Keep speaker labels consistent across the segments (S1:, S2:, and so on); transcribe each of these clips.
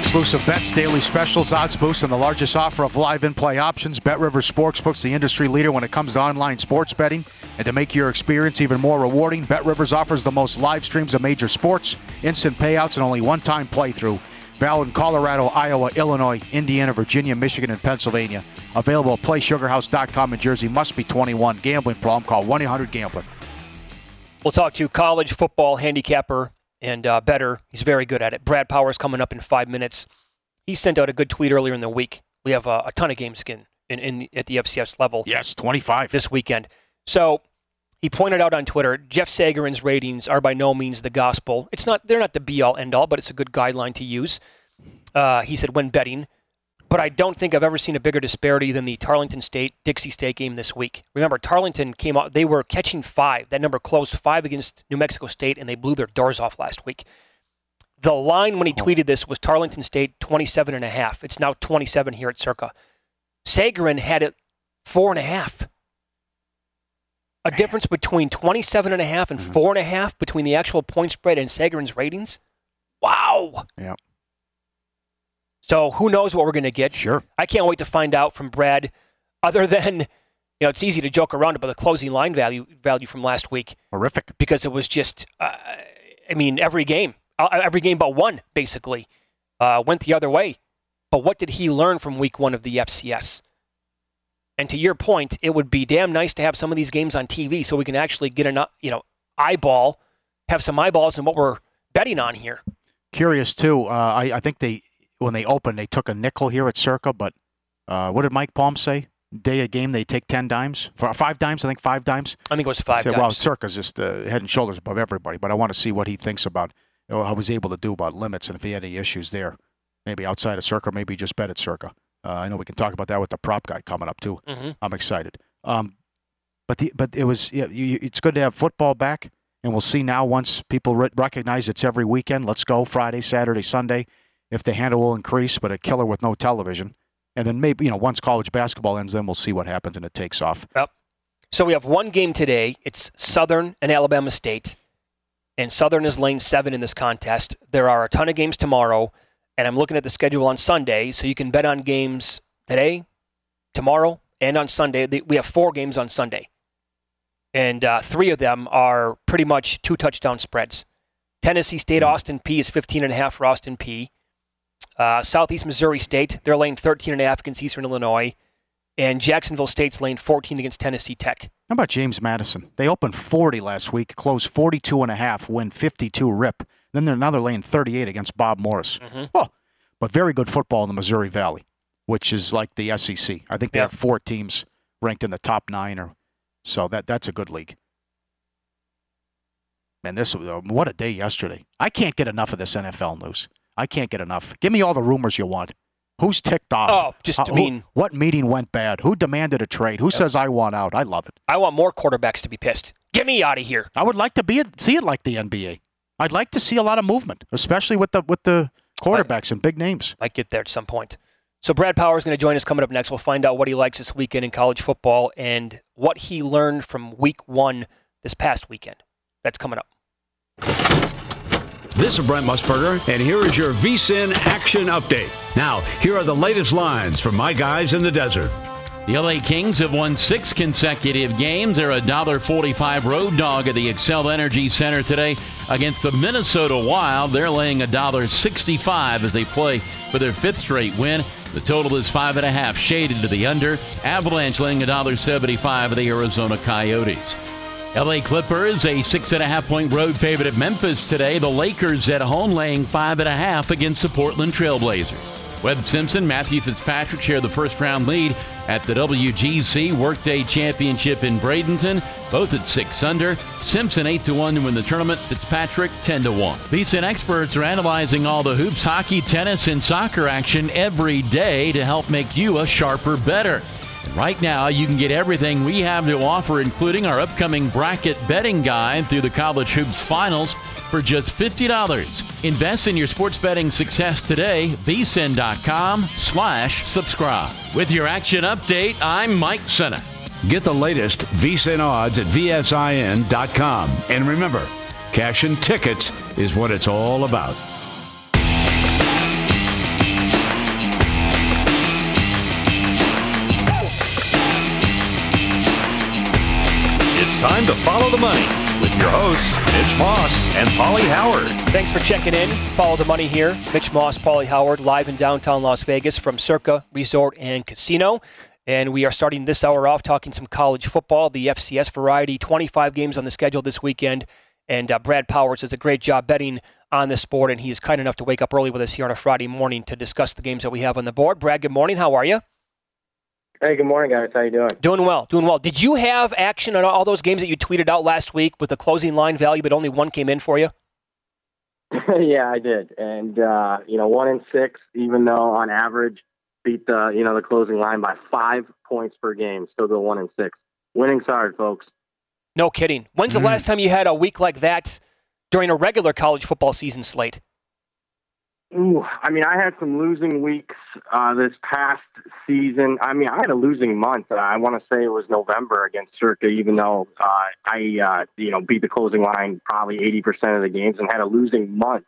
S1: Exclusive bets, daily specials, odds boosts, and the largest offer of live in-play options. BetRivers Sportsbook's the industry leader when it comes to online sports betting. And to make your experience even more rewarding, BetRivers offers the most live streams of major sports, instant payouts, and only one-time playthrough. Valid in Colorado, Iowa, Illinois, Indiana, Virginia, Michigan, and Pennsylvania. Available at PlaySugarHouse.com in Jersey. Must be 21. Gambling problem? Call 1-800-GAMBLER.
S2: We'll talk to college football handicapper and bettor. He's very good at it. Brad Powers coming up in 5 minutes. He sent out a good tweet earlier in the week. We have a ton of games at the FCS level.
S1: Yes, 25.
S2: This weekend. So he pointed out on Twitter, Jeff Sagarin's ratings are by no means the gospel. They're not the be-all, end-all, but it's a good guideline to use. He said, when betting. But I don't think I've ever seen a bigger disparity than the Tarleton State-Dixie State game this week. Remember, Tarleton came out, they were catching 5. That number closed 5 against New Mexico State, and they blew their doors off last week. The line when he tweeted this was Tarleton State 27.5. It's now 27 here at Circa. Sagarin had it 4.5. A difference between 27.5 and 4.5 between the actual point spread and Sagarin's ratings? Wow.
S1: Yeah.
S2: So who knows what we're going to get?
S1: Sure.
S2: I can't wait to find out from Brad, other than, it's easy to joke around about the closing line value from last week.
S1: Horrific.
S2: Because it was just, every game but one, basically, went the other way. But what did he learn from week 1 of the FCS? And to your point, it would be damn nice to have some of these games on TV so we can actually get have some eyeballs in what we're betting on here.
S1: Curious, too. I think when they opened, they took a nickel here at Circa, but what did Mike Palm say? Day of game, they take 10 dimes? 5 dimes, I think 5 dimes?
S2: I think it was 5 dimes.
S1: Well, Circa's just head and shoulders above everybody, but I want to see what he thinks about, how he was able to do about limits and if he had any issues there. Maybe outside of Circa, maybe just bet at Circa. I know we can talk about that with the prop guy coming up, too.
S2: Mm-hmm.
S1: I'm excited. But it was it's good to have football back, and we'll see now once people recognize it's every weekend. Let's go Friday, Saturday, Sunday. If the handle will increase, but a killer with no television. And then maybe, once college basketball ends, then we'll see what happens and it takes off.
S2: Yep. So we have one game today. It's Southern and Alabama State. And Southern is lane 7 in this contest. There are a ton of games tomorrow. And I'm looking at the schedule on Sunday. So you can bet on games today, tomorrow, and on Sunday. We have 4 games on Sunday. And 3 of them are pretty much 2 touchdown spreads. Tennessee State, Austin Peay is 15.5 for Austin Peay. Southeast Missouri State, they're laying 13.5 against Eastern Illinois. And Jacksonville State's laying 14 against Tennessee Tech.
S1: How about James Madison? They opened 40 last week, closed 42.5, win 52 rip. Then they're another laying 38 against Bob Morris.
S2: Mm-hmm.
S1: Oh, but very good football in the Missouri Valley, which is like the SEC. I think they have 4 teams ranked in the top 9, so that's a good league. Man, what a day yesterday. I can't get enough of this NFL news. I can't get enough. Give me all the rumors you want. Who's ticked off?
S2: Oh,
S1: what meeting went bad? Who demanded a trade? Who says I want out? I love it.
S2: I want more quarterbacks to be pissed. Get me out of here.
S1: I would like to see it like the NBA. I'd like to see a lot of movement, especially with the quarterbacks and big names.
S2: Might get there at some point. So Brad Powers is going to join us coming up next. We'll find out what he likes this weekend in college football and what he learned from week 1 this past weekend. That's coming up.
S3: This is Brent Musburger, and here is your VSiN action update. Now, here are the latest lines from my guys in the desert.
S4: The LA Kings have won 6 consecutive games. They're a $1.45 road dog at the Xcel Energy Center today against the Minnesota Wild. They're laying $1.65 as they play for their 5th straight win. The total is 5.5, shaded to the under. Avalanche laying $1.75 of the Arizona Coyotes. LA Clippers, a 6.5-point road favorite at Memphis today. The Lakers at home laying 5.5 against the Portland Trailblazers. Webb Simpson, Matthew Fitzpatrick share the first-round lead at the WGC Workday Championship in Bradenton, both at 6 under. Simpson 8-1 to win the tournament. Fitzpatrick 10-1. VSiN experts are analyzing all the hoops, hockey, tennis, and soccer action every day to help make you a sharper bettor. And right now, you can get everything we have to offer, including our upcoming bracket betting guide through the College Hoops Finals, for just $50. Invest in your sports betting success today. VSiN.com/subscribe. With your action update, I'm Mike Senna.
S3: Get the latest VSiN odds at VSIN.com. And remember, cash and tickets is what it's all about.
S5: It's time to follow the money with your hosts, Mitch Moss and Paulie Howard.
S2: Thanks for checking in. Follow the money here. Mitch Moss, Paulie Howard, live in downtown Las Vegas from Circa Resort and Casino. And we are starting this hour off talking some college football, the FCS variety. 25 games on the schedule this weekend. And Brad Powers does a great job betting on this sport, and he is kind enough to wake up early with us here on a Friday morning to discuss the games that we have on the board. Brad, good morning. How are you?
S6: Hey, good morning, guys. How you doing?
S2: Doing well. Did you have action on all those games that you tweeted out last week with the closing line value, but only one came in for you?
S6: Yeah, I did. And, 1-6, even though on average beat the closing line by 5 points per game, still go 1-6. Winning's hard, folks.
S2: No kidding. When's the last time you had a week like that during a regular college football season slate?
S6: Ooh, I had some losing weeks this past season. I had a losing month. I want to say it was November against Circa, even though I beat the closing line probably 80% of the games and had a losing month.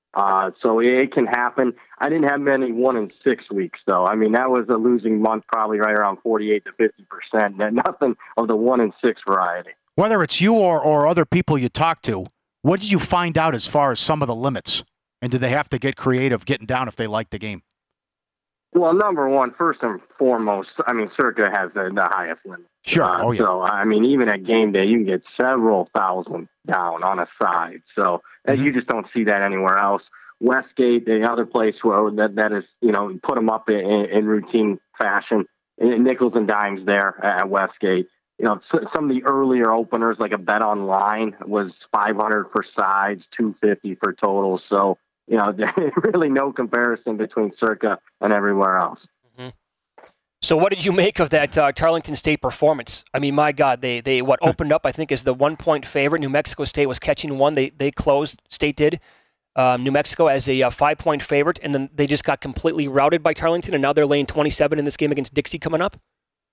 S6: So it can happen. I didn't have many 1-6 weeks, though. That was a losing month, probably right around 48 to 50%. Nothing of the 1-6 variety.
S1: Whether it's you or other people you talk to, what did you find out as far as some of the limits? And do they have to get creative getting down if they like the game?
S6: Well, number one, first and foremost, Circa has the highest limit.
S1: Sure. Oh, yeah.
S6: So, even at game day, you can get several thousand down on a side. So you just don't see that anywhere else. Westgate, the other place where that is, put them up in routine fashion. Nickels and dimes there at Westgate. Some of the earlier openers, like a bet online, was $500 for sides, $250 for totals. So, really no comparison between Circa and everywhere else.
S2: Mm-hmm. So what did you make of that Tarleton State performance? My God, they opened up, I think, as the 1-point favorite. New Mexico State was catching one. They closed, State did. New Mexico as a 5-point favorite, and then they just got completely routed by Tarleton, and now they're laying 27 in this game against Dixie coming up?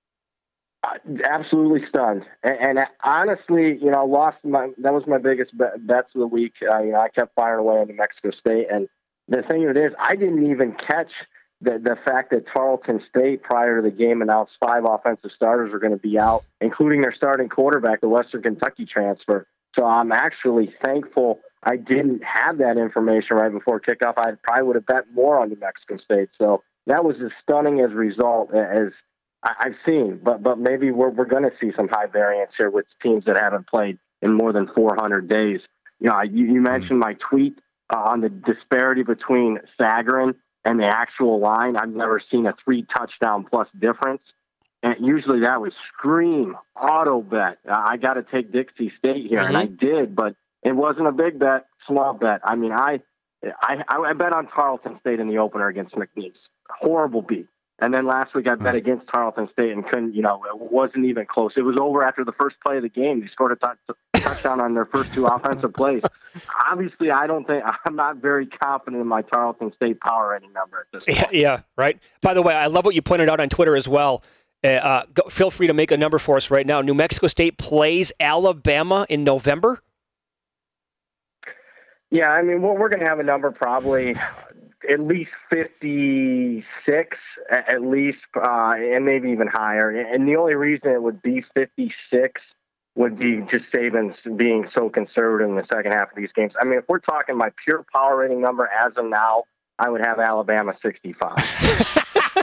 S6: Absolutely stunned. And honestly, that was my biggest bets of the week. I kept firing away on New Mexico State. And the thing of it is, I didn't even catch the fact that Tarleton State, prior to the game, announced 5 offensive starters are going to be out, including their starting quarterback, the Western Kentucky transfer. So I'm actually thankful I didn't have that information right before kickoff. I probably would have bet more on New Mexico State. So that was as stunning as a result as I've seen, but maybe we're going to see some high variance here with teams that haven't played in more than 400 days. You mentioned my tweet on the disparity between Sagarin and the actual line. I've never seen a 3-touchdown plus difference. And usually that would scream auto bet. I got to take Dixie State here, and I did, but it wasn't a big bet, small bet. I bet on Tarleton State in the opener against McNeese. Horrible beat. And then last week I bet against Tarleton State and couldn't, it wasn't even close. It was over after the first play of the game. They scored a touchdown on their first 2 offensive plays. Obviously, I'm not very confident in my Tarleton State power rating number at this point.
S2: Yeah, right. By the way, I love what you pointed out on Twitter as well. Feel free to make a number for us right now. New Mexico State plays Alabama in November?
S6: Yeah, we're going to have a number probably at least 56, at least, and maybe even higher. And the only reason it would be 56 would be just Saban's being so conservative in the second half of these games. If we're talking my pure power rating number as of now, I would have Alabama 65.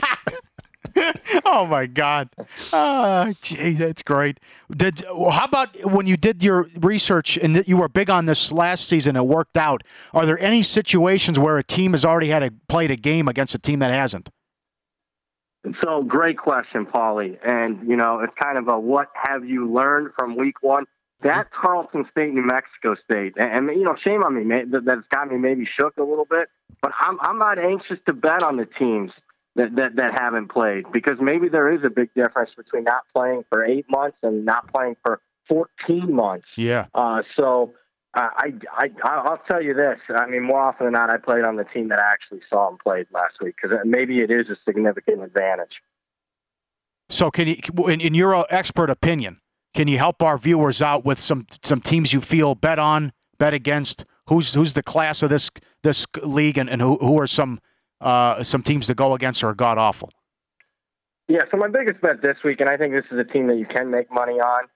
S1: Oh, my God. Gee, that's great. How about when you did your research and you were big on this last season, it worked out. Are there any situations where a team has already played a game against a team that hasn't?
S6: So, great question, Paulie. And, it's kind of a what have you learned from week one? That Tarleton State, New Mexico State, and shame on me, that's got me maybe shook a little bit, but I'm not anxious to bet on the teams that haven't played, because maybe there is a big difference between not playing for 8 months and not playing for 14 months.
S1: Yeah.
S6: So I'll tell you this. More often than not, I played on the team that I actually saw and played last week, because maybe it is a significant advantage.
S1: So can you, in your expert opinion, can you help our viewers out with some teams you feel bet against? Who's the class of this league, and who are some teams to go against or god awful?
S6: Yeah, so my biggest bet this week, and I think this is a team that you can make money on,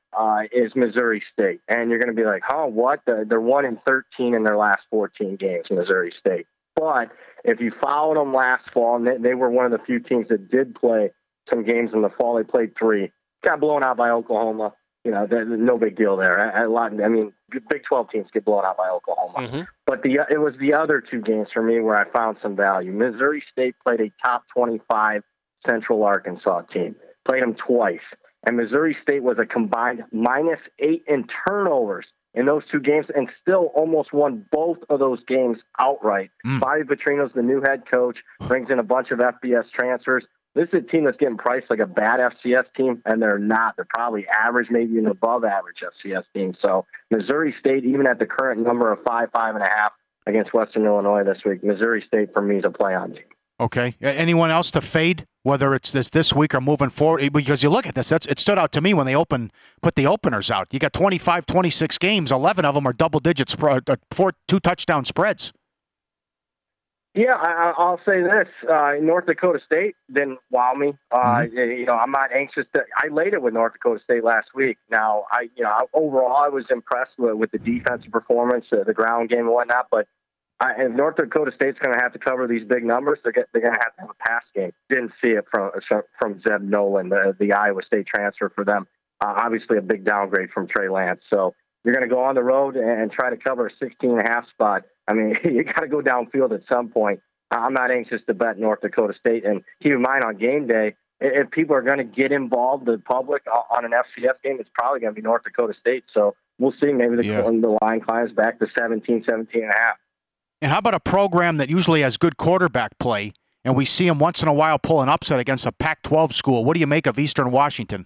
S6: is Missouri State. And you're going to be like, huh, what? They're 1-13 in their last 14 games, Missouri State. But if you followed them last fall, and they were one of the few teams that did play some games in the fall. They played 3, got blown out by Oklahoma. No big deal there. Big 12 teams get blown out by Oklahoma. Mm-hmm. But it was the other 2 games for me where I found some value. Missouri State played a top 25 Central Arkansas team, played them twice. And Missouri State was a combined -8 in turnovers in those 2 games and still almost won both of those games outright. Bobby Petrino's the new head coach, brings in a bunch of FBS transfers. This is a team that's getting priced like a bad FCS team, and they're not. They're probably average, maybe an above average FCS team. So Missouri State, even at the current number of 5.5 against Western Illinois this week, Missouri State for me is a play-on team.
S1: Okay. Anyone else to fade, whether it's this week or moving forward? Because you look at this, it stood out to me when they put the openers out. You got 25, 26 games. 11 of them are double-digit 2-touchdown spreads.
S6: Yeah, I'll say this. North Dakota State didn't wow me. I'm not anxious to – I laid it with North Dakota State last week. Now, overall I was impressed with the defensive performance, the ground game and whatnot, but if North Dakota State's going to have to cover these big numbers, they're going to have to have a pass game. Didn't see it from Zeb Nolan, the Iowa State transfer for them. Obviously a big downgrade from Trey Lance. So you're going to go on the road and try to cover a 16.5 spot. I mean, you got to go downfield at some point. I'm not anxious to bet North Dakota State. And keep in mind, on game day, if people are going to get involved, the public, on an FCS game, it's probably going to be North Dakota State. So we'll see. Maybe the line climbs back to 17.5.
S1: And how about a program that usually has good quarterback play, and we see them once in a while pull an upset against a Pac-12 school? What do you make of Eastern Washington?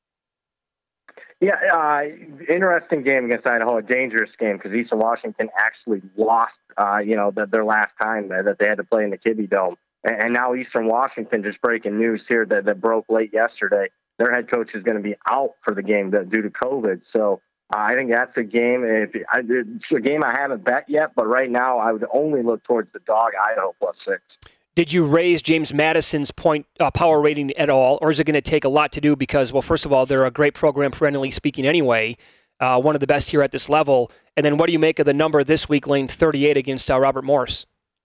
S6: Yeah, interesting game against Idaho, a dangerous game because Eastern Washington actually lost, their last time that they had to play in the Kibbe Dome. And now Eastern Washington, just breaking news here that broke late yesterday, their head coach is going to be out for the game due to COVID. So I think that's a game. It's a game I haven't bet yet, but right now I would only look towards the dog, Idaho +6.
S2: Did you raise James Madison's point power rating at all, or is it going to take a lot to do? Because, well, first of all, they're a great program, perennially speaking anyway, one of the best here at this level. And then what do you make of the number this week, laying 38 against Robert Morris?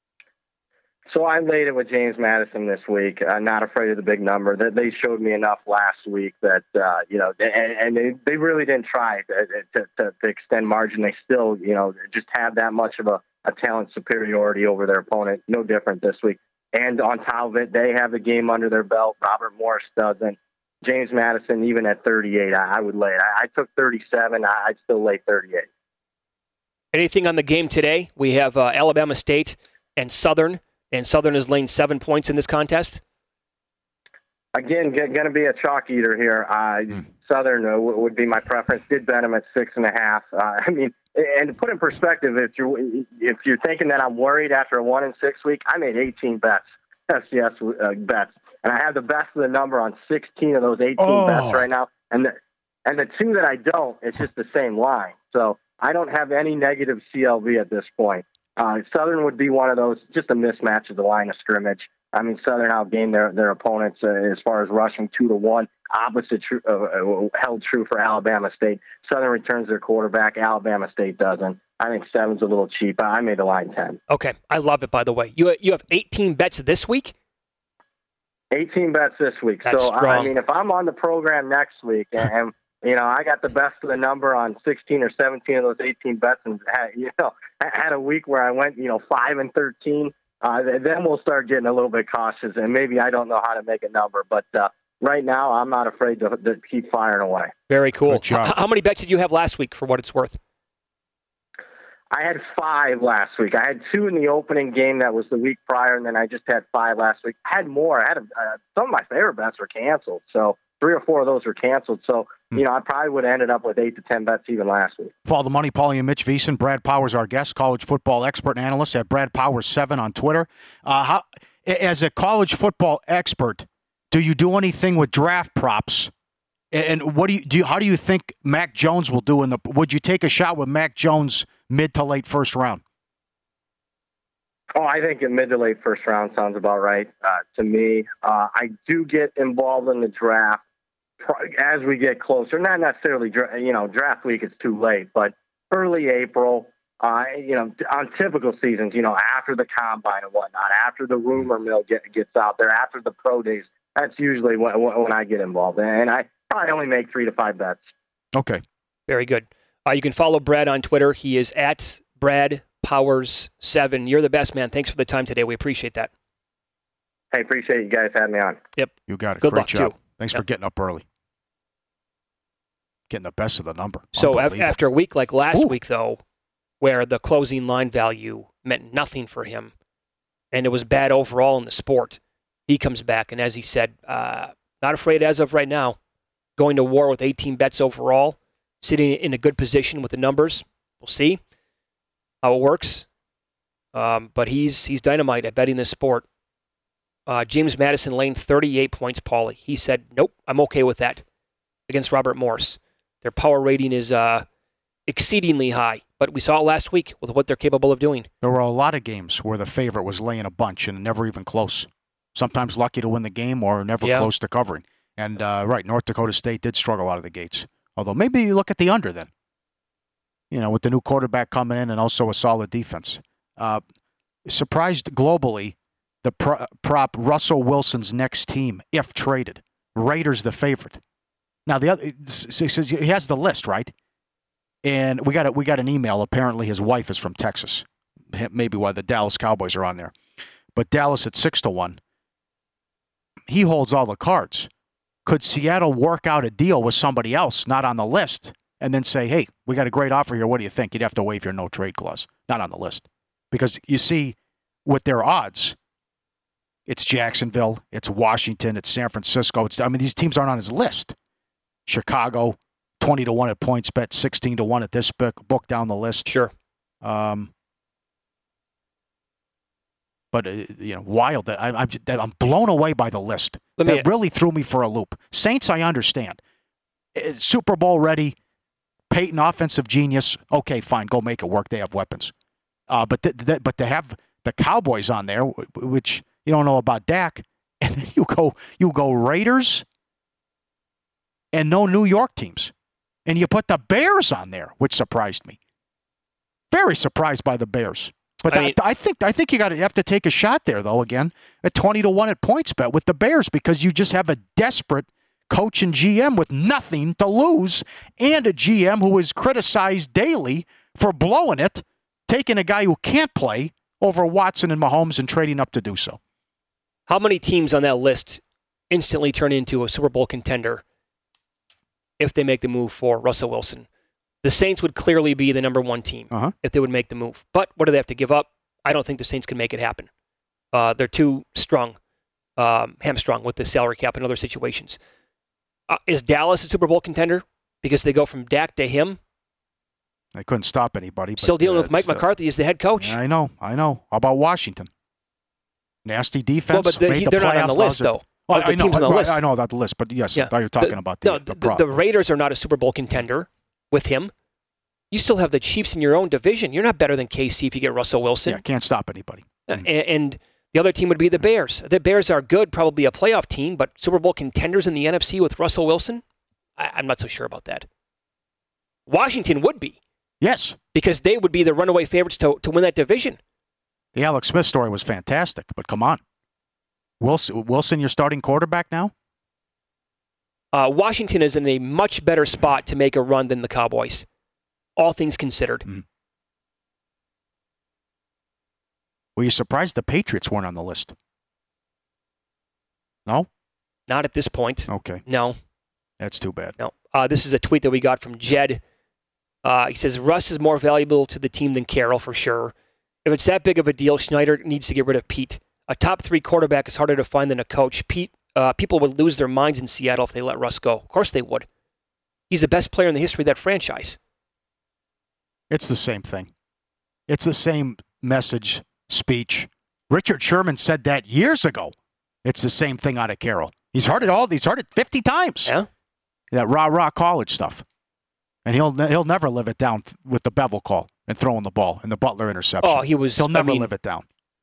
S6: So I laid it with James Madison this week. Not afraid of the big number. They showed me enough last week that, they really didn't try to extend margin. They still, just have that much of a talent superiority over their opponent. No different this week. And on top of it, they have the game under their belt. Robert Morris doesn't. James Madison, even at 38, I would lay it. I took 37. I'd still lay 38.
S2: Anything on the game today? We have Alabama State and Southern is laying 7 points in this contest.
S6: Again, going to be a chalk eater here. Southern would be my preference. Did bet them at 6.5. And to put in perspective, if you're thinking that I'm worried after a 1-6 week, I made 18 bets, FCS bets, and I have the best of the number on 16 of those 18 bets right now. And the 2 that I don't, it's just the same line. So I don't have any negative CLV at this point. Southern would be one of those, just a mismatch of the line of scrimmage. Southern outgained their opponents as far as rushing 2-1. Opposite held true for Alabama State. Southern returns their quarterback. Alabama State doesn't. I think 7's a little cheap. I made the line 10.
S2: Okay, I love it. By the way, you have 18 bets this week.
S6: 18 bets this week.
S2: That's
S6: so
S2: strong.
S6: If I'm on the program next week and I got the best of the number on 16 or 17 of those 18 bets, and had a week where I went 5-13. Then we'll start getting a little bit cautious, and maybe I don't know how to make a number, but right now I'm not afraid to keep firing away.
S2: Very cool. How many bets did you have last week, for what it's worth?
S6: I had 5 last week. I had 2 in the opening game that was the week prior, and then I just had 5 last week. I had more. I had some of my favorite bets were canceled, so 3 or 4 of those were canceled. So, I probably would have ended up with 8 to 10 bets even last week.
S1: Follow the Money, Paulie and Mitch VSiN. Brad Powers, our guest, college football expert and analyst at BradPowers7 on Twitter. As a college football expert, do you do anything with draft props? And what how do you think Mac Jones will do would you take a shot with Mac Jones mid to late first round?
S6: Oh, I think mid to late first round sounds about right to me. I do get involved in the draft as we get closer, not necessarily, draft week is too late, but early April, on typical seasons, after the combine and whatnot, after the rumor mill gets out there, after the pro days, that's usually when I get involved. And I probably only make 3 to 5 bets.
S1: Okay.
S2: Very good. You can follow Brad on Twitter. He is at Brad Powers7. You're the best, man. Thanks for the time today. We appreciate that.
S6: Hey, appreciate you guys having me on.
S2: Yep.
S1: You got it.
S2: Good
S1: Great
S2: luck,
S1: job.
S2: too.
S1: Thanks for getting up early. Getting the best of the number.
S2: So after a week like last week, though, where the closing line value meant nothing for him, and it was bad overall in the sport, he comes back, and as he said, not afraid as of right now, going to war with 18 bets overall, sitting in a good position with the numbers. We'll see how it works. But he's dynamite at betting this sport. James Madison Lane, 38 points, Paulie. He said, nope, I'm okay with that against Robert Morris. Their power rating is exceedingly high, but we saw it last week with what they're capable of doing.
S1: There were a lot of games where the favorite was laying a bunch and never even close. Sometimes lucky to win the game or never close to covering. And, North Dakota State did struggle out of the gates. Although maybe you look at the under then. With the new quarterback coming in and also a solid defense. Surprised globally, the prop Russell Wilson's next team, if traded. Raiders the favorite. Now, the other says he has the list, right? And we got an email. Apparently his wife is from Texas. Maybe why the Dallas Cowboys are on there. But Dallas at 6-1. He holds all the cards. Could Seattle work out a deal with somebody else not on the list and then say, hey, we got a great offer here. What do you think? You'd have to waive your no trade clause. Not on the list. Because you see, with their odds, it's Jacksonville, it's Washington, it's San Francisco. These teams aren't on his list. Chicago, 20-1 at PointsBet, 16-1 at this book down the list.
S2: Sure.
S1: But wild that I'm blown away by the list. That really threw me for a loop. Saints, I understand. Super Bowl ready, Peyton offensive genius. Okay, fine, go make it work. They have weapons. But to have the Cowboys on there, which you don't know about Dak, and then you go Raiders and no New York teams, and you put the Bears on there, which surprised me. Very surprised by the Bears. But I think you have to take a shot there, though, again, at 20-1 at PointsBet with the Bears, because you just have a desperate coach and GM with nothing to lose, and a GM who is criticized daily for blowing it, taking a guy who can't play over Watson and Mahomes and trading up to do so.
S2: How many teams on that list instantly turn into a Super Bowl contender if they make the move for Russell Wilson? The Saints would clearly be the number one team if they would make the move. But what do they have to give up? I don't think the Saints can make it happen. They're too hamstrung with the salary cap and other situations. Is Dallas a Super Bowl contender because they go from Dak to him?
S1: They couldn't stop anybody.
S2: Still dealing with Mike McCarthy as the head coach.
S1: Yeah, I know. How about Washington? Nasty defense.
S2: Well, but they're not on the list, though.
S1: I know about the list, but yes, I thought you were talking about the
S2: Raiders are not a Super Bowl contender with him. You still have the Chiefs in your own division. You're not better than KC if you get Russell Wilson.
S1: Yeah, can't stop anybody.
S2: And the other team would be the Bears. The Bears are good, probably a playoff team, but Super Bowl contenders in the NFC with Russell Wilson? I'm not so sure about that. Washington would be.
S1: Yes.
S2: Because they would be the runaway favorites to win that division.
S1: The Alex Smith story was fantastic, but come on. Wilson, your starting quarterback now?
S2: Washington is in a much better spot to make a run than the Cowboys, all things considered.
S1: Mm-hmm. Were you surprised the Patriots weren't on the list? No?
S2: Not at this point.
S1: Okay.
S2: No.
S1: That's too bad.
S2: No. This is a tweet that we got from Jed. He says, Russ is more valuable to the team than Carroll, for sure. If it's that big of a deal, Schneider needs to get rid of Pete. A top 3 quarterback is harder to find than a coach. People would lose their minds in Seattle if they let Russ go. Of course they would. He's the best player in the history of that franchise.
S1: It's the same thing. It's the same message, speech. Richard Sherman said that years ago. It's the same thing out of Carroll. He's heard it 50 times.
S2: Yeah.
S1: That rah-rah college stuff. And he'll never live it down with the Bevel call and throwing the ball and the Butler interception.
S2: Oh, he'll
S1: never live it down.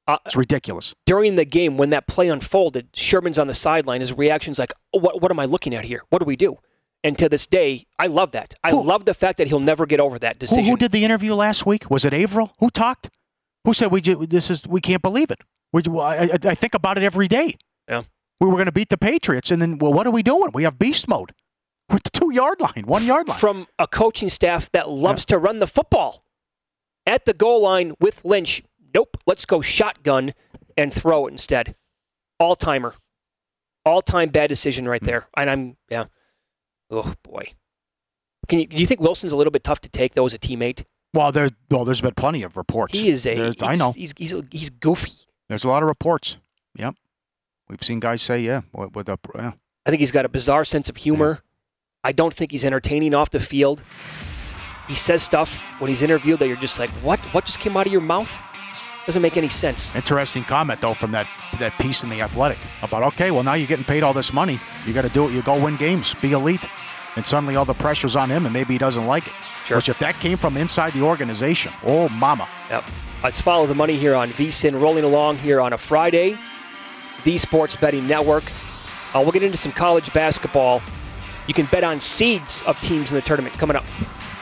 S1: It's ridiculous.
S2: During the game, when that play unfolded, Sherman's on the sideline. His reaction's like, what am I looking at here? What do we do? And to this day, I love that. I love the fact that he'll never get over that decision.
S1: Who did the interview last week? Was it Averill? Who talked? Who said we can't believe it? I think about it every day.
S2: Yeah.
S1: We were going to beat the Patriots, and then, what are we doing? We have beast mode. We're at the 2-yard line, 1-yard line.
S2: From a coaching staff that loves to run the football. At the goal line with Lynch, nope, let's go shotgun and throw it instead. All-timer. All-time bad decision right there. And oh, boy. Do you think Wilson's a little bit tough to take, though, as a teammate?
S1: Well, there's been plenty of reports.
S2: He is
S1: I know.
S2: He's goofy.
S1: There's a lot of reports. Yep. We've seen guys say, yeah.
S2: I think he's got a bizarre sense of humor. Yeah. I don't think he's entertaining off the field. He says stuff when he's interviewed that you're just like, what? What just came out of your mouth? Doesn't make any sense.
S1: Interesting comment, though, from that piece in The Athletic about, okay, well, now you're getting paid all this money. You got to do it. You go win games, be elite. And suddenly all the pressure's on him, and maybe he doesn't like it.
S2: Sure.
S1: Which, if that came from inside the organization, oh, mama.
S2: Yep. Let's follow the money here on VSiN, rolling along here on a Friday. The Sports Betting Network. We'll get into some college basketball. You can bet on seeds of teams in the tournament coming up.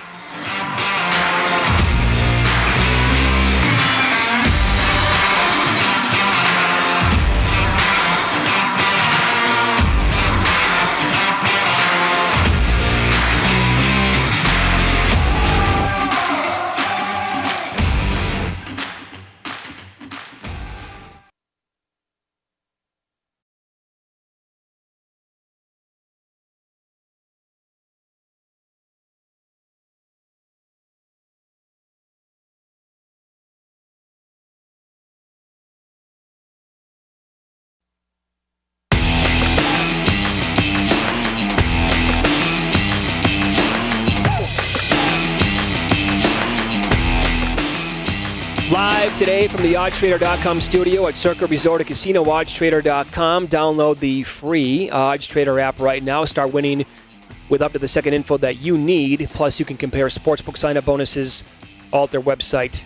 S2: Live today from the OddsTrader.com studio at Circa Resort and Casino, OddsTrader.com. Download the free OddsTrader app right now. Start winning with up to the second info that you need. Plus, you can compare sportsbook sign-up bonuses all at their website,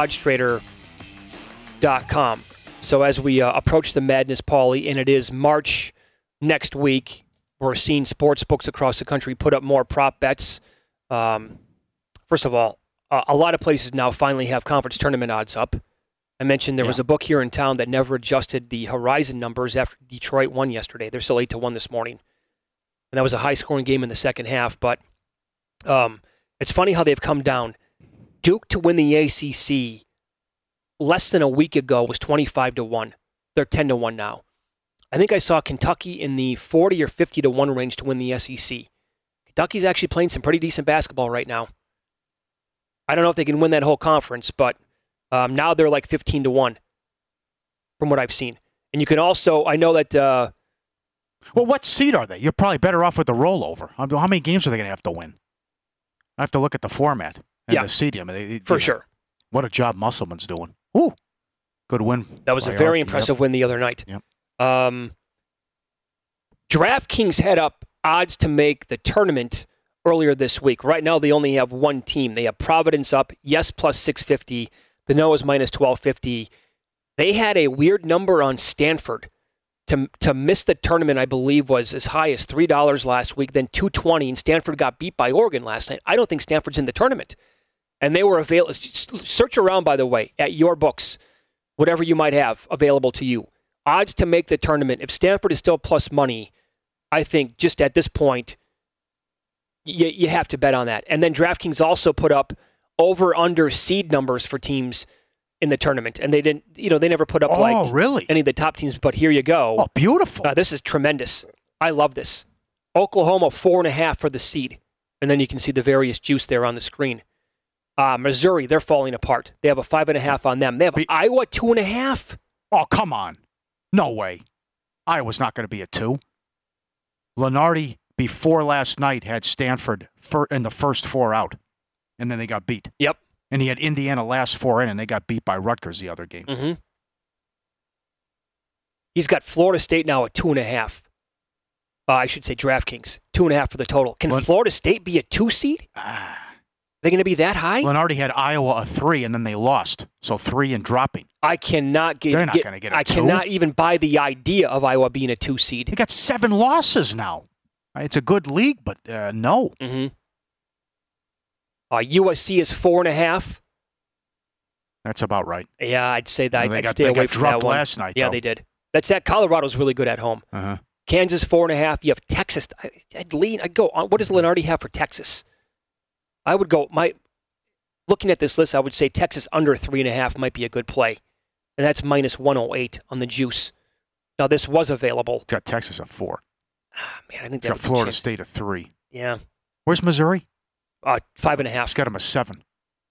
S2: OddsTrader.com. So as we approach the madness, Paulie, and it is March next week, we're seeing sportsbooks across the country put up more prop bets. First of all, a lot of places now finally have conference tournament odds up. I mentioned there was a book here in town that never adjusted the Horizon numbers after Detroit won yesterday. They're still 8-1 this morning. And that was a high-scoring game in the second half. But it's funny how they've come down. Duke to win the ACC less than a week ago was 25-1. They're 10-1 now. I think I saw Kentucky in the 40 or 50-1 range to win the SEC. Kentucky's actually playing some pretty decent basketball right now. I don't know if they can win that whole conference, but now they're like 15-1 from what I've seen. And you can also, I know that... well,
S1: what seed are they? You're probably better off with the rollover. How many games are they going to have to win? I have to look at the format and the seeding.
S2: For sure.
S1: What a job Musselman's doing. Ooh, good win.
S2: That was a very impressive win the other night.
S1: Yep.
S2: DraftKings had up odds to make the tournament earlier this week. Right now, they only have one team. They have Providence up, yes, plus 650. The no is minus 1250. They had a weird number on Stanford. To miss the tournament, I believe, was as high as $3 last week, then $2.20, and Stanford got beat by Oregon last night. I don't think Stanford's in the tournament. And they were available. Search around, by the way, at your books, whatever you might have available to you. Odds to make the tournament. If Stanford is still plus money, I think just at this point, you have to bet on that. And then DraftKings also put up over-under seed numbers for teams in the tournament. And they didn't, they never put up any of the top teams, but here you go.
S1: Oh, beautiful.
S2: This is tremendous. I love this. Oklahoma, 4.5 for the seed. And then you can see the various juice there on the screen. Missouri, they're falling apart. They have a 5.5 on them. They have Iowa, 2.5.
S1: Oh, come on. No way. Iowa's not going to be a 2. Lenardi, before last night, had Stanford in the first 4 out, and then they got beat.
S2: Yep.
S1: And he had Indiana last 4 in, and they got beat by Rutgers the other game.
S2: Mm-hmm. He's got Florida State now at 2.5. I should say DraftKings, 2.5 for the total. Can Florida State be a 2 seed? They going to be that high?
S1: Lenardi had Iowa a 3, and then they lost. So 3 and dropping.
S2: I cannot get.
S1: They're not going to get a 2.
S2: cannot even buy the idea of Iowa being a 2 seed.
S1: They got 7 losses now. It's a good league, but no.
S2: Mm-hmm. USC is 4.5.
S1: That's about right.
S2: Yeah, I'd say that.
S1: They
S2: I'd stay away from that one.
S1: They got dropped last night,
S2: Yeah,
S1: though.
S2: they did. That's at Colorado's really good at home.
S1: Uh-huh.
S2: Kansas 4.5. You have Texas. I'd go on. What does Lenardi have for Texas? I would go. Looking at this list, I would say Texas under 3.5 might be a good play, and that's minus 108 on the juice. Now this was available.
S1: It's got Texas at 4.
S2: Man, I think
S1: It's got Florida State at 3.
S2: Yeah.
S1: Where's Missouri?
S2: 5.5.
S1: It's got them a 7.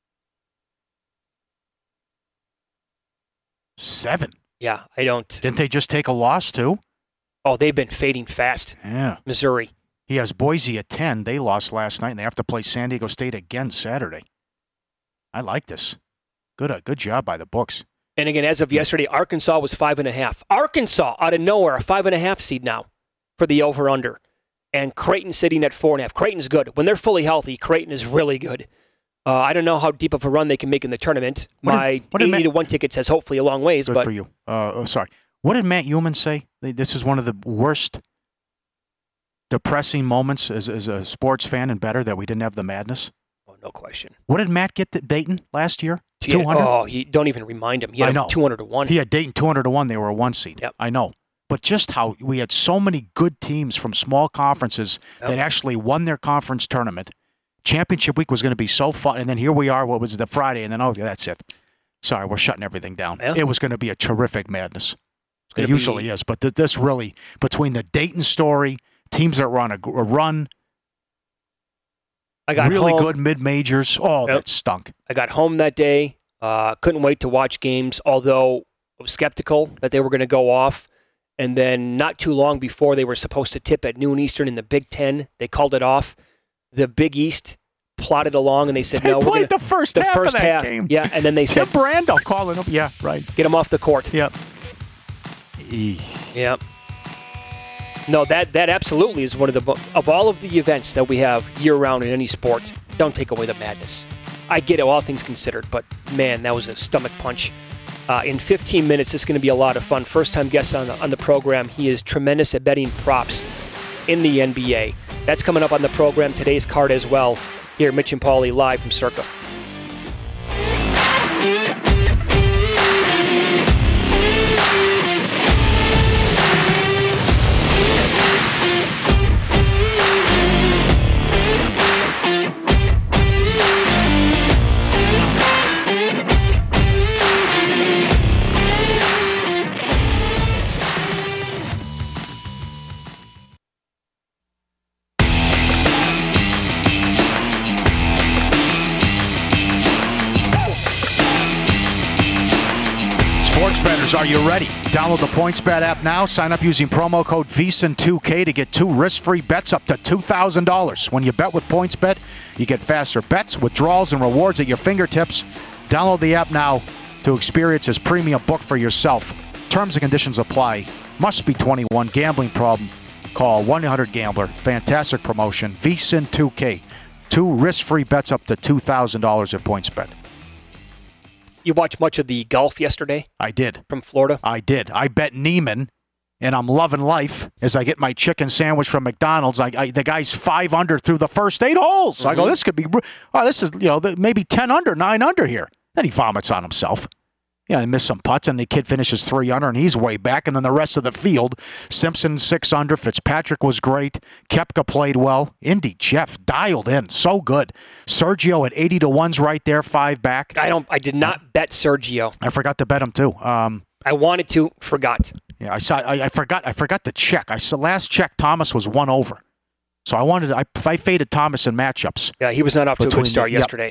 S1: 7?
S2: Yeah, I don't.
S1: Didn't they just take a loss, too?
S2: Oh, they've been fading fast.
S1: Yeah.
S2: Missouri.
S1: He has Boise at 10. They lost last night, and they have to play San Diego State again Saturday. I like this. Good job by the books.
S2: And again, as of yesterday, Arkansas was 5.5. Arkansas, out of nowhere, a 5.5 seed now for the over-under. And Creighton sitting at 4.5. Creighton's good. When they're fully healthy, Creighton is really good. I don't know how deep of a run they can make in the tournament. My 80-1 ticket says hopefully a long ways.
S1: Good
S2: but
S1: for you. Sorry. What did Matt Heumann say? This is one of the worst depressing moments as a sports fan and better that we didn't have the madness.
S2: Oh, no question.
S1: What did Matt get at Dayton last year? 200?
S2: Oh, don't even remind him. He had 200-1.
S1: He had Dayton 200-1. They were a 1 seed.
S2: Yep.
S1: I know. But just how we had so many good teams from small conferences that actually won their conference tournament. Championship week was going to be so fun. And then here we are, what was it, the Friday? And then, that's it. Sorry, we're shutting everything down.
S2: Yeah.
S1: It was going to be a terrific madness. It usually is. But this really, between the Dayton story, teams that were on a run,
S2: I got
S1: really
S2: home.
S1: good mid-majors. Oh, that stunk.
S2: I got home that day. Couldn't wait to watch games, although I was skeptical that they were going to go off. And then not too long before they were supposed to tip at noon Eastern in the Big Ten, they called it off. The Big East plodded along, and they said,
S1: They
S2: no,
S1: played
S2: we're going
S1: the first half of that game.
S2: Yeah, and then they
S1: Tim
S2: said,
S1: Brando calling him. Yeah, right.
S2: get him off the court.
S1: Yep.
S2: Yeah. No, that absolutely is one of all of the events that we have year-round in any sport. Don't take away the madness. I get it, all things considered, but man, that was a stomach punch. In 15 minutes, this is going to be a lot of fun. First-time guest on the program. He is tremendous at betting props in the NBA. That's coming up on the program. Today's card as well. Here, Mitch and Paulie live from Circa.
S1: Sports bettors, are you ready? Download the PointsBet app now. Sign up using promo code VSiN2K to get 2 risk-free bets up to $2,000. When you bet with PointsBet, you get faster bets, withdrawals, and rewards at your fingertips. Download the app now to experience its premium book for yourself. Terms and conditions apply. Must be 21. Gambling problem? Call 1-800-GAMBLER. Fantastic promotion. VSiN2K. 2 risk-free bets up to $2,000 at PointsBet.
S2: You watched much of the golf yesterday?
S1: I did.
S2: From Florida?
S1: I did. I bet Neiman, and I'm loving life as I get my chicken sandwich from McDonald's. The guy's 5 under through the first 8 holes. I go, this could be, this is, maybe 10 under, 9 under here. Then he vomits on himself. He missed some putts, and the kid finishes 3 under, and he's way back. And then the rest of the field, Simpson 6 under, Fitzpatrick was great, Koepka played well, Indy Jeff dialed in, so good. Sergio at 80-1's right there, 5 back.
S2: I did not bet Sergio.
S1: I forgot to bet him too.
S2: I wanted to, forgot.
S1: Yeah, I forgot to check. Last check, Thomas was 1 over. So I faded Thomas in matchups.
S2: Yeah, he was not off to a good start yesterday.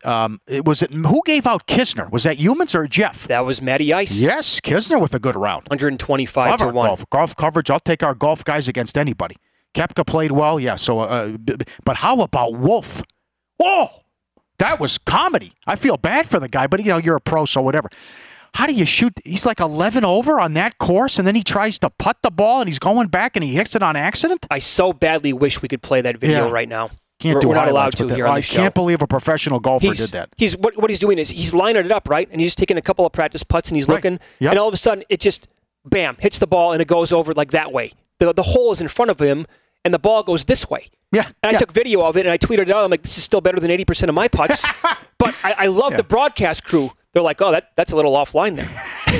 S1: Who gave out Kisner? Was that Humans or Jeff?
S2: That was Matty Ice.
S1: Yes, Kisner with a good round.
S2: 125-1.
S1: Golf coverage. I'll take our golf guys against anybody. Koepka played well, yeah. So, but how about Wolf? Oh, that was comedy. I feel bad for the guy, but you're a pro, so whatever. How do you shoot? He's like 11 over on that course, and then he tries to putt the ball, and he's going back, and he hits it on accident.
S2: I so badly wish we could play that video right now.
S1: Can't do
S2: we're not
S1: highlights
S2: allowed
S1: with
S2: to
S1: that.
S2: here on
S1: I
S2: the show.
S1: can't believe a professional golfer did that.
S2: He's what he's doing is he's lining it up, right? And he's just taking a couple of practice putts and he's looking,
S1: Yep.
S2: and all of a sudden it just, bam, hits the ball and it goes over like that way. The hole is in front of him and the ball goes this way.
S1: Yeah.
S2: And I took video of it and I tweeted it out. I'm like, this is still better than 80% of my putts. But I love the broadcast crew. They're like, oh, that's a little offline there.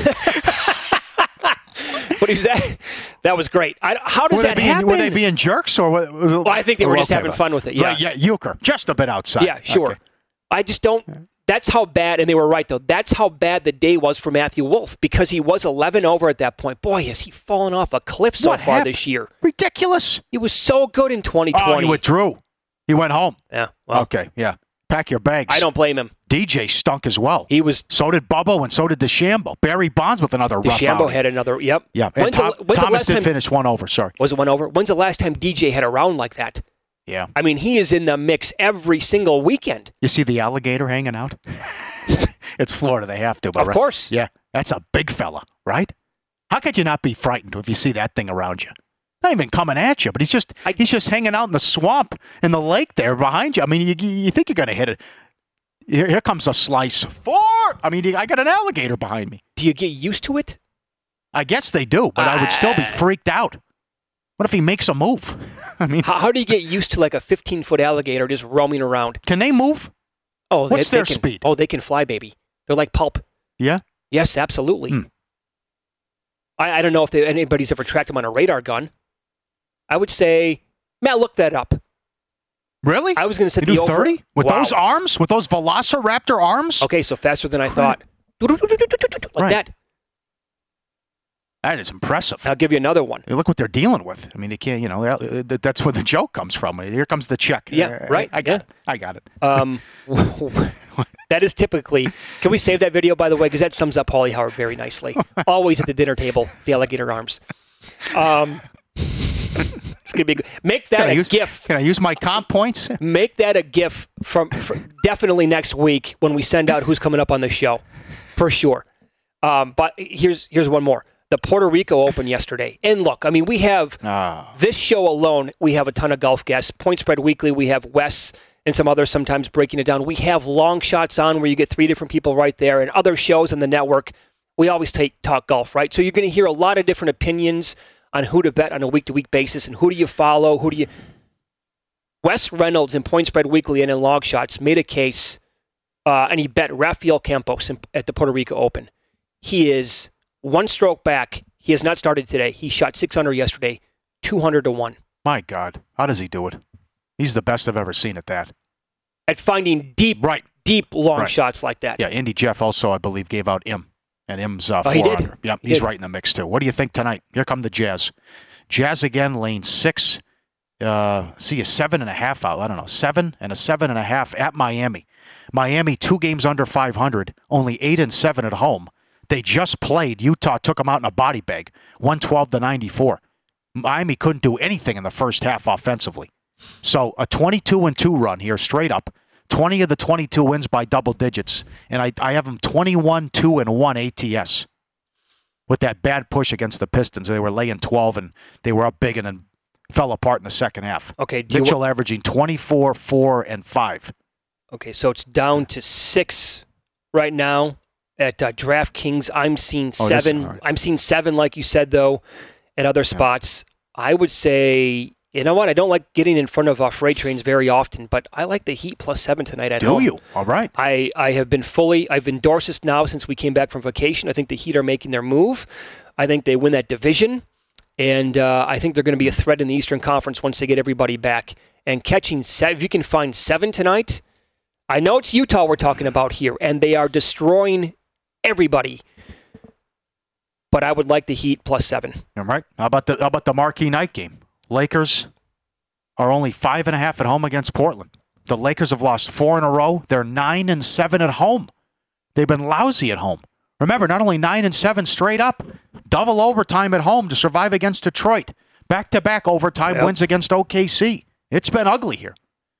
S2: But that was great. How does that happen?
S1: Were they being jerks or what?
S2: Well, I think they were just having fun with it. Yeah,
S1: yeah, euchre, just a bit outside.
S2: Yeah, sure.
S1: Okay.
S2: I just don't. That's how bad, and they were right though. That's how bad the day was for Matthew Wolff because he was 11 over at that point. Boy, has he fallen off a cliff so far this year?
S1: Ridiculous.
S2: He was so good in 2020.
S1: Oh, he withdrew. He went home.
S2: Yeah. Well,
S1: Okay. Yeah. Pack your bags.
S2: I don't blame him.
S1: DJ stunk as well.
S2: He was.
S1: So did Bubbo, and so did DeChambeau. Barry Bonds with another rough
S2: DeChambeau
S1: outing.
S2: had another. Yep.
S1: Yeah. And Thomas did finish one over. Sorry.
S2: Was it one over? When's the last time DJ had a round like that?
S1: Yeah.
S2: I mean, he is in the mix every single weekend.
S1: You see the alligator hanging out? It's Florida. They have to. But
S2: Of course.
S1: Yeah. That's a big fella, right? How could you not be frightened if you see that thing around you? Not even coming at you, but he's just hanging out in the swamp in the lake there behind you. I mean, you think you're going to hit it. Here comes a slice. I mean, I got an alligator behind me.
S2: Do you get used to it?
S1: I guess they do, but I would still be freaked out. What if he makes a move? I mean,
S2: How do you get used to like a 15-foot alligator just roaming around?
S1: Can they move?
S2: Oh,
S1: What's their
S2: can,
S1: speed?
S2: Oh, they can fly, baby. They're like pulp.
S1: Yeah?
S2: Yes, absolutely. I don't know if anybody's ever tracked them on a radar gun. I would say, Matt, look that up.
S1: Really?
S2: I was going to set
S1: you
S2: the
S1: do
S2: over.
S1: 30? With
S2: Wow.
S1: those arms? With those Velociraptor arms?
S2: Okay, so faster than I thought. Like that.
S1: That is impressive.
S2: I'll give you another one.
S1: Look what they're dealing with. I mean, they can't, that's where the joke comes from. Here comes the check.
S2: Yeah, right.
S1: I got it.
S2: That is typically. Can we save that video, by the way? Because that sums up Paulie Howard very nicely. Always at the dinner table, the alligator arms. It's gonna be good. Make that a GIF.
S1: Can I use my comp points?
S2: Make that a GIF for definitely next week when we send out who's coming up on the show, for sure. But here's one more. The Puerto Rico Open yesterday. And look, I mean, we have this show alone, we have a ton of golf guests. Point Spread Weekly, we have Wes and some others sometimes breaking it down. We have long shots on where you get 3 different people right there, and other shows on the network. We always talk golf, right? So you're going to hear a lot of different opinions on who to bet on a week-to-week basis and who do you follow, Wes Reynolds in Point Spread Weekly and in Long Shots made a case, and he bet Rafael Campos at the Puerto Rico Open. He is 1 stroke back. He has not started today. He shot 6 under yesterday, 200-1.
S1: My God, how does he do it? He's the best I've ever seen at that.
S2: At finding deep long shots like that.
S1: Yeah, Andy Jeff also, I believe, gave out Im. And Im's 4
S2: he did?
S1: under. Yep, he's right in the mix, too. What do you think tonight? Here come the Jazz. Jazz again, lane 6. See a 7.5 out. I don't know, 7 and a 7.5 at Miami. Miami 2 games under 500, only 8-7 at home. They just played. Utah took them out in a body bag, 112-94. Miami couldn't do anything in the first half offensively. So a 22-2 run here, straight up. 20 of the 22 wins by double digits. And I have them 21-2-1 ATS. With that bad push against the Pistons. They were laying 12, and they were up big and then fell apart in the second half.
S2: Okay,
S1: Mitchell averaging 24, 4, and 5.
S2: Okay, so it's down to 6 right now at DraftKings. I'm seeing 7.
S1: Right.
S2: I'm seeing 7, like you said, though, at other spots. I would say, you know what? I don't like getting in front of freight trains very often, but I like the Heat plus 7 tonight at home.
S1: Do you? All right.
S2: I've endorsed this now since we came back from vacation. I think the Heat are making their move. I think they win that division, and I think they're going to be a threat in the Eastern Conference once they get everybody back. And catching 7, if you can find 7 tonight, I know it's Utah we're talking about here, and they are destroying everybody. But I would like the Heat plus 7.
S1: All right. How about the marquee night game? Lakers are only 5.5 at home against Portland. The Lakers have lost 4 in a row. They're 9-7 at home. They've been lousy at home. Remember, not only 9-7 straight up, double overtime at home to survive against Detroit. Back-to-back overtime wins against OKC. It's been ugly here.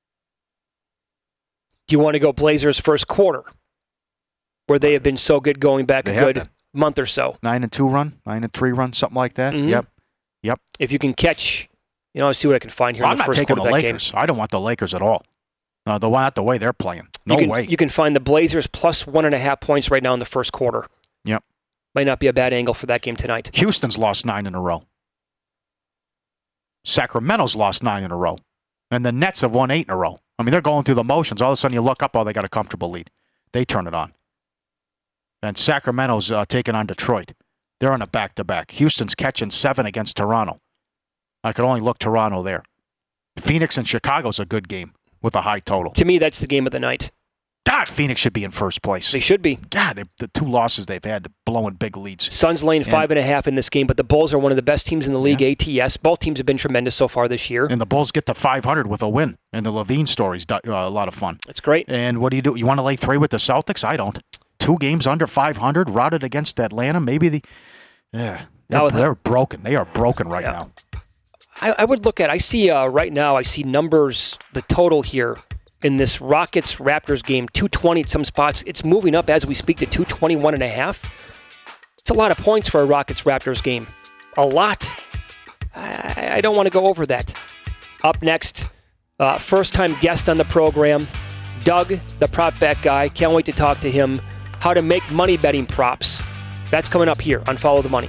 S2: Do you want to go Blazers first quarter, where they have been so good going back a good month or so?
S1: 9-2 run, 9-3 run, something like that.
S2: Mm-hmm.
S1: Yep.
S2: If you can catch I'll see what I can find here in the first quarter of that game.
S1: I'm not taking the Lakers. I don't want the Lakers at all. Not the way they're playing. No way.
S2: You can find the Blazers plus 1.5 points right now in the first quarter.
S1: Yep.
S2: Might not be a bad angle for that game tonight.
S1: Houston's lost 9 in a row. Sacramento's lost 9 in a row. And the Nets have won 8 in a row. I mean, they're going through the motions. All of a sudden you look up, they got a comfortable lead. They turn it on. And Sacramento's taking on Detroit. They're on a back-to-back. Houston's catching 7 against Toronto. I could only look Toronto there. Phoenix and Chicago's a good game with a high total.
S2: To me, that's the game of the night.
S1: God, Phoenix should be in first place.
S2: They should be.
S1: God, the 2 losses they've had, blowing big leads.
S2: Suns laying 5.5 in this game, but the Bulls are one of the best teams in the league, ATS. Both teams have been tremendous so far this year.
S1: And the Bulls get to 500 with a win. And the Levine story's a lot of fun.
S2: That's great.
S1: And what do? You want to lay 3 with the Celtics? I don't. 2 games under 500, routed against Atlanta. Maybe they're broken. They are broken right now.
S2: I would look at, I see right now, I see numbers, the total here in this Rockets-Raptors game, 220 at some spots. It's moving up as we speak to 221.5. It's a lot of points for a Rockets-Raptors game. A lot. I don't want to go over that. Up next, first-time guest on the program, Doug, the prop bet guy. Can't wait to talk to him. How to make money betting props. That's coming up here on Follow the Money.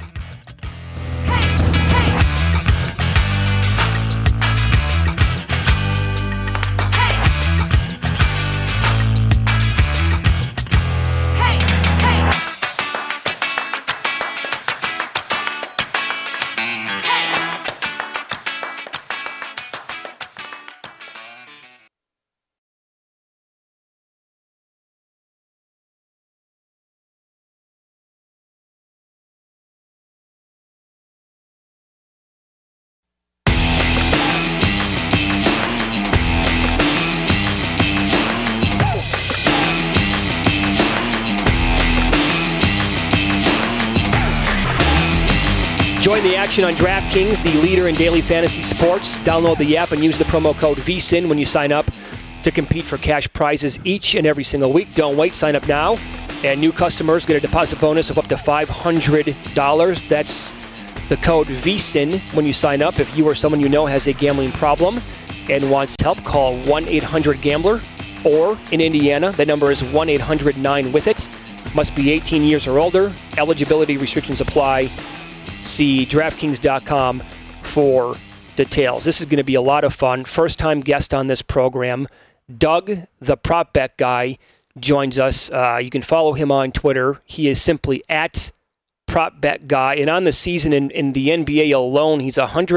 S2: Join the action on DraftKings, the leader in daily fantasy sports. Download the app and use the promo code VSIN when you sign up to compete for cash prizes each and every single week. Don't wait. Sign up now. And new customers get a deposit bonus of up to $500. That's the code VSIN when you sign up. If you or someone you know has a gambling problem and wants help, call 1-800-GAMBLER. Or in Indiana, the number is 1-800-9-WITH-IT. Must be 18 years or older. Eligibility restrictions apply. See DraftKings.com for details. This is going to be a lot of fun. First-time guest on this program, Doug, the prop bet guy, joins us. You can follow him on Twitter. He is simply at prop bet guy. And on the season in the NBA alone, he's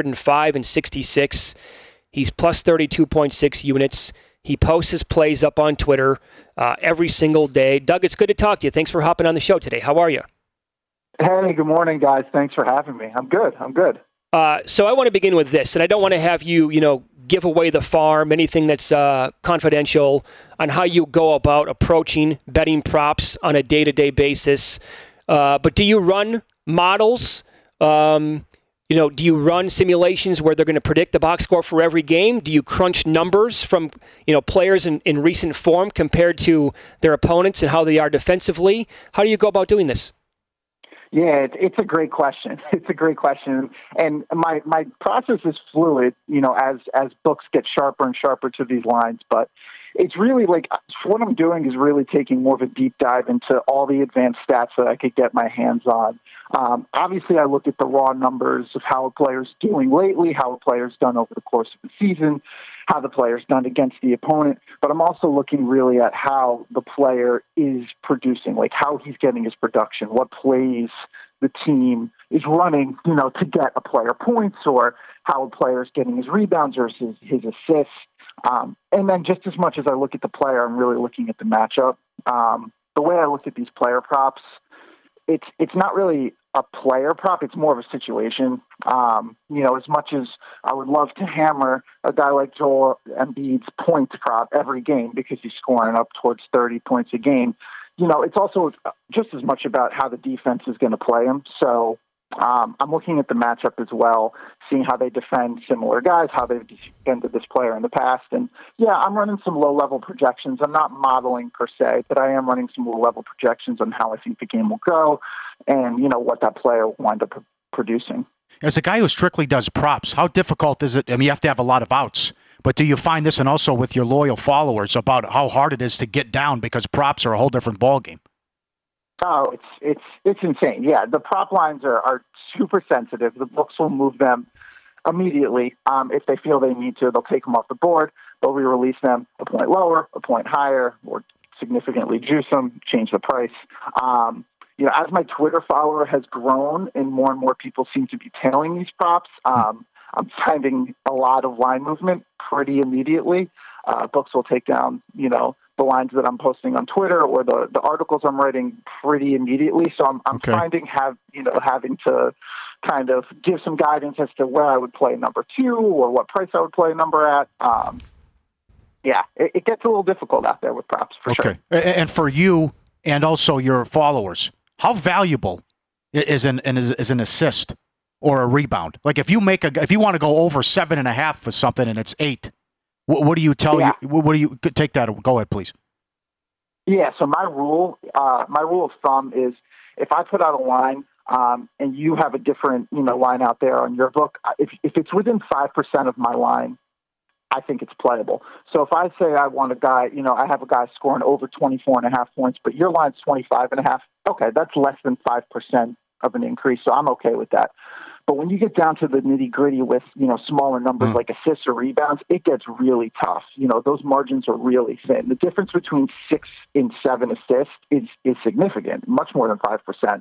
S2: 105-66. He's plus 32.6 units. He posts his plays up on Twitter every single day. Doug, it's good to talk to you. Thanks for hopping on the show today. How are you?
S7: Hey, good morning, guys. Thanks for having me. I'm good.
S2: So I want to begin with this, and I don't want to have you, give away the farm, anything that's confidential on how you go about approaching betting props on a day-to-day basis. But do you run models? Do you run simulations where they're going to predict the box score for every game? Do you crunch numbers from, players in recent form compared to their opponents and how they are defensively? How do you go about doing this?
S7: Yeah, it's a great question. And my process is fluid, as books get sharper and sharper to these lines. But it's really what I'm doing is really taking more of a deep dive into all the advanced stats that I could get my hands on. Obviously, I look at the raw numbers of how a player's doing lately, how a player's done over the course of the season, how the player's done against the opponent. But I'm also looking really at how the player is producing, how he's getting his production, what plays the team is running, to get a player points, or how a player's getting his rebounds versus his assists. And then just as much as I look at the player, I'm really looking at the matchup. The way I look at these player props, it's not really a player prop. It's more of a situation. As much as I would love to hammer a guy like Joel Embiid's points prop every game because he's scoring up towards 30 points a game, it's also just as much about how the defense is going to play him. So I'm looking at the matchup as well, seeing how they defend similar guys, how they've defended this player in the past. And, I'm running some low-level projections. I'm not modeling per se, but I am running some low-level projections on how I think the game will go and, what that player will wind up producing.
S1: As a guy who strictly does props, how difficult is it? I mean, you have to have a lot of outs. But do you find this, and also with your loyal followers, about how hard it is to get down because props are a whole different ballgame?
S7: Oh, it's insane. Yeah, the prop lines are super sensitive. The books will move them immediately. If they feel they need to, they'll take them off the board. They'll re-release them a point lower, a point higher, or significantly juice them, change the price. As my Twitter follower has grown and more people seem to be tailing these props, I'm finding a lot of line movement pretty immediately. Books will take down, the lines that I'm posting on Twitter or the articles I'm writing pretty immediately. So I'm finding having to kind of give some guidance as to where I would play number 2 or what price I would play a number at. It gets a little difficult out there with props for sure.
S1: And for you and also your followers, how valuable is an assist or a rebound? Like if you want to go over 7.5 for something and it's 8, what do you tell you? What do you take that? Go ahead, please.
S7: Yeah. So my rule of thumb is if I put out a line and you have a different line out there on your book, if it's within 5% of my line, I think it's playable. So if I say I want a guy, I have a guy scoring over 24.5 points, but your line's 25.5. Okay, that's less than 5% of an increase, so I'm okay with that. But when you get down to the nitty gritty with, smaller numbers like assists or rebounds, it gets really tough. Those margins are really thin. The difference between 6 and 7 assists is significant, much more than 5%.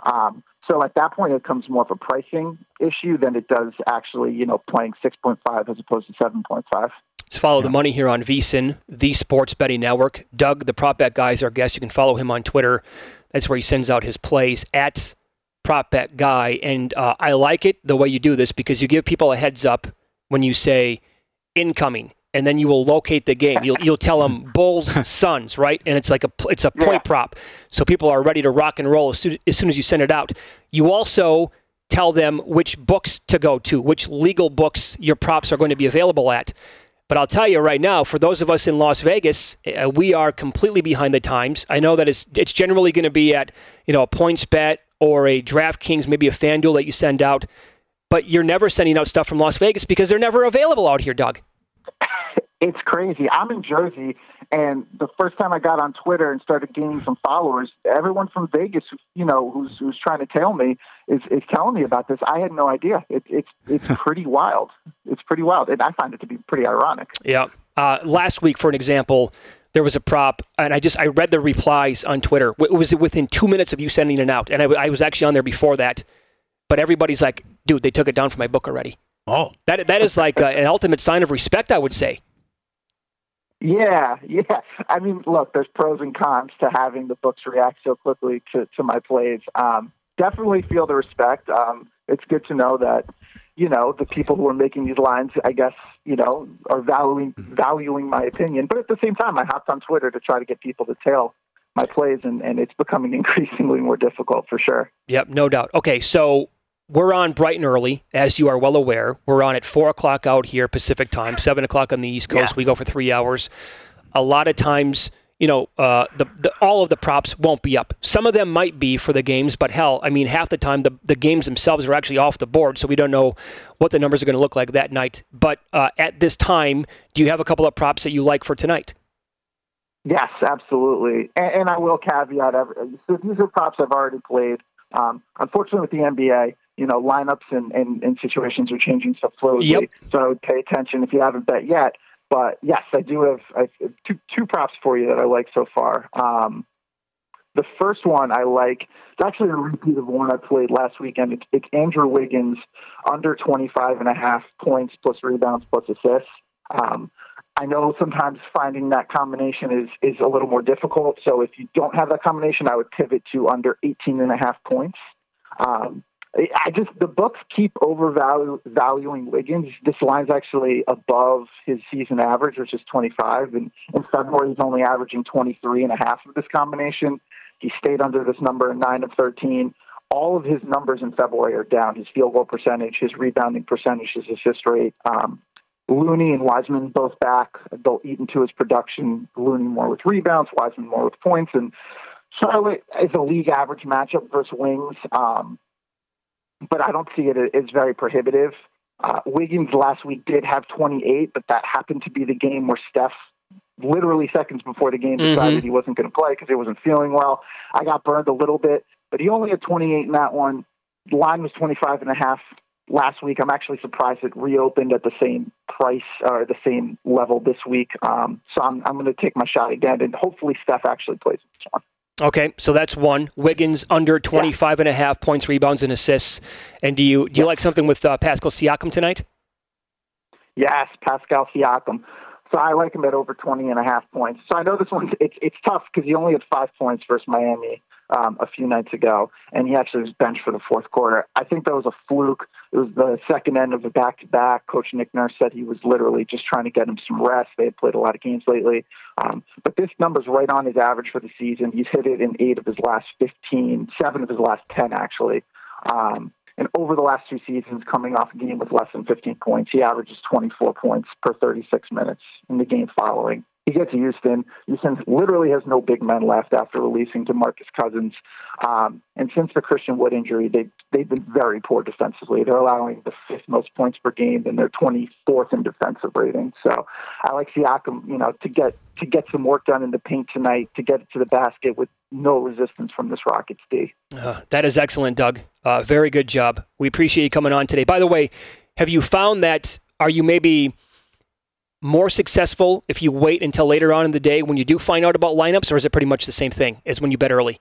S7: So at that point, it comes more of a pricing issue than it does actually, playing 6.5 as opposed to 7.5.
S2: Let's follow the money here on VSiN, the Sports Betting Network. Doug, the Prop Bet Guy, is our guest. You can follow him on Twitter. That's where he sends out his plays at Prop Bet Guy. And I like it the way you do this because you give people a heads up when you say incoming, and then you will locate the game. You'll tell them Bulls, Suns, right? And it's like it's a point prop. So people are ready to rock and roll as soon as you send it out. You also tell them which books to go to, which legal books your props are going to be available at. But I'll tell you right now, for those of us in Las Vegas, we are completely behind the times. I know that it's generally going to be at a PointsBet or a DraftKings, maybe a FanDuel that you send out. But you're never sending out stuff from Las Vegas because they're never available out here, Doug.
S7: It's crazy. I'm in Jersey, and the first time I got on Twitter and started gaining some followers, everyone from Vegas, who's trying to tail me, is telling me about this. I had no idea. It's pretty wild. It's pretty wild, and I find it to be pretty ironic.
S2: Yeah. Last week, for an example, there was a prop, and I read the replies on Twitter. It was within 2 minutes of you sending it out, and I was actually on there before that. But everybody's like, dude, they took it down from my book already.
S1: Oh,
S2: that is like an ultimate sign of respect, I would say.
S7: Yeah. I mean, look, there's pros and cons to having the books react so quickly to my plays. Definitely feel the respect. It's good to know that, the people who are making these lines, I guess, are valuing my opinion. But at the same time, I hopped on Twitter to try to get people to tail my plays, and it's becoming increasingly more difficult for sure.
S2: Yep, no doubt. Okay, so we're on bright and early, as you are well aware. We're on at 4 o'clock out here Pacific time, 7 o'clock on the East Coast. Yeah. We go for 3 hours. A lot of times, all of the props won't be up. Some of them might be for the games, but hell, I mean, half the time the games themselves are actually off the board, so we don't know what the numbers are going to look like that night. But at this time, do you have a couple of props that you like for tonight?
S7: Yes, absolutely. And I will caveat, so these are props I've already played. Unfortunately, with the NBA, lineups and situations are changing so fluidly. Yep. So I would pay attention if you haven't bet yet. But yes, I do have two props for you that I like so far. The first one I like, it's actually a repeat of one I played last weekend. It's Andrew Wiggins under 25.5 points plus rebounds plus assists. I know sometimes finding that combination is a little more difficult. So if you don't have that combination, I would pivot to under 18.5 points. The books keep overvaluing Wiggins. This line's actually above his season average, which is 25. And in February, he's only averaging 23.5 of this combination. He stayed under this number in 9 of 13. All of his numbers in February are down. His field goal percentage, his rebounding percentage, his assist rate. Looney and Wiseman both back. They'll eat into his production. Looney more with rebounds, Wiseman more with points. And Charlotte is a league average matchup versus wings. but I don't see it as very prohibitive. Wiggins last week did have 28, but that happened to be the game where Steph, literally seconds before the game, decided he wasn't going to play because he wasn't feeling well. I got burned a little bit, but he only had 28 in that one. The line was 25.5 last week. I'm actually surprised it reopened at the same price or the same level this week. So I'm going to take my shot again, and hopefully Steph actually plays this one.
S2: Okay, so that's one. Wiggins under 25.5 points, rebounds, and assists. And do you like something with Pascal Siakam tonight?
S7: Yes, Pascal Siakam. So I like him at over 20.5 points. So I know this one, it's tough because he only had 5 points versus Miami a few nights ago, and he actually was benched for the fourth quarter. I think that was a fluke. It was the second end of the back-to-back. Coach Nick Nurse said he was literally just trying to get him some rest. They had played a lot of games lately. But this number's right on his average for the season. He's hit it in 8 of his last 15, 7 of his last 10, actually. And over the last 2 seasons, coming off a game with less than 15 points, he averages 24 points per 36 minutes in the game following. He gets to Houston. Houston literally has no big men left after releasing DeMarcus Cousins. And since the Christian Wood injury, they've been very poor defensively. They're allowing the 5th most points per game, and they're 24th in defensive rating. So I like Siakam, to get some work done in the paint tonight, to get it to the basket with no resistance from this Rockets D.
S2: That is excellent, Doug. Very good job. We appreciate you coming on today. By the way, have you found that, are you maybe more successful if you wait until later on in the day when you do find out about lineups, or is it pretty much the same thing as when you bet early?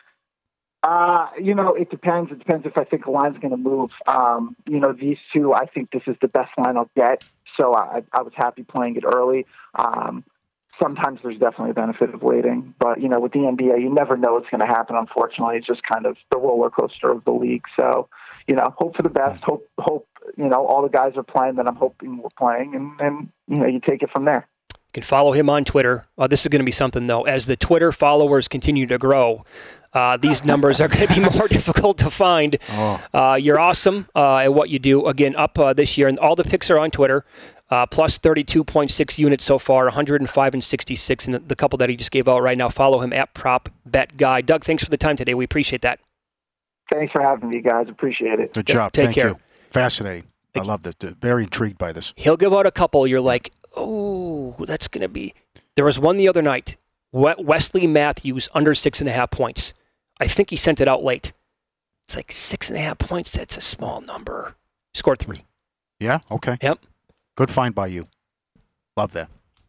S7: It depends. It depends if I think the line's going to move. These two, I think this is the best line I'll get. So I was happy playing it early. Sometimes there's definitely a benefit of waiting. But, with the NBA, you never know what's going to happen, unfortunately. It's just kind of the roller coaster of the league. So, hope for the best. Hope all the guys are playing that I'm hoping we're playing. And you take it from there.
S2: You can follow him on Twitter. This is going to be something, though. As the Twitter followers continue to grow, these numbers are going to be more difficult to find. You're awesome at what you do. Again, up this year. And all the picks are on Twitter. Plus 32.6 units so far, 105 and 66, and the couple that he just gave out right now. Follow him at Prop Bet Guy. Doug, thanks for the time today. We appreciate that.
S7: Thanks for having me, guys. Appreciate it.
S1: Good job.
S2: Take
S1: Thank
S2: care.
S1: you. Fascinating. I love this. Very intrigued by this.
S2: He'll give out a couple. You're like, oh, that's going to be. There was one the other night. Wesley Matthews under 6.5 points. I think he sent it out late. It's like 6.5 points. That's a small number. Scored 3.
S1: Yeah? Okay.
S2: Yep.
S1: Good find by you. Love that.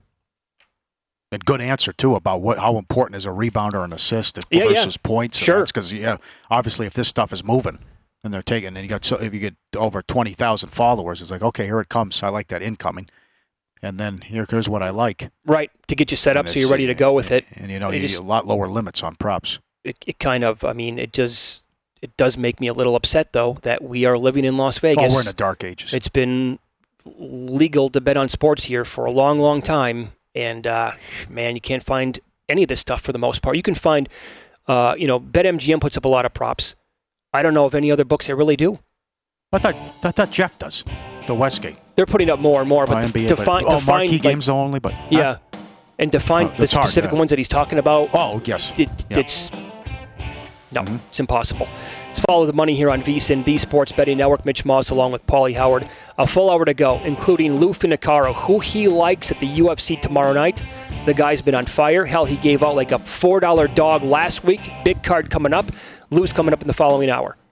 S1: And good answer, too, about how important is a rebound or an assist versus points.
S2: Sure.
S1: Because, obviously, if this stuff is moving and they're taking, and if you get over 20,000 followers, it's like, okay, here it comes. I like that incoming. And then here's what I like.
S2: Right, to get you set up so you're ready to go with it.
S1: And, you get a lot lower limits on props.
S2: It kind of, it does make me a little upset, though, that we are living in Las Vegas.
S1: Oh, we're in the dark ages.
S2: It's been legal to bet on sports here for a long, long time. And, man, you can't find any of this stuff for the most part. You can find, BetMGM puts up a lot of props. I don't know of any other books that really do.
S1: I thought Jeff does, the Westgate.
S2: They're putting up more and more. But
S1: marquee games only, but...
S2: Yeah. And to find the specific ones that he's talking about...
S1: Oh, yes.
S2: It's impossible. Let's follow the money here on VSiN, the Sports Betting Network. Mitch Moss along with Paulie Howard. A full hour to go, including Lou Finocchiaro, who he likes at the UFC tomorrow night. The guy's been on fire. Hell, he gave out like a $4 dog last week. Big card coming up. Lou's coming up in the following hour.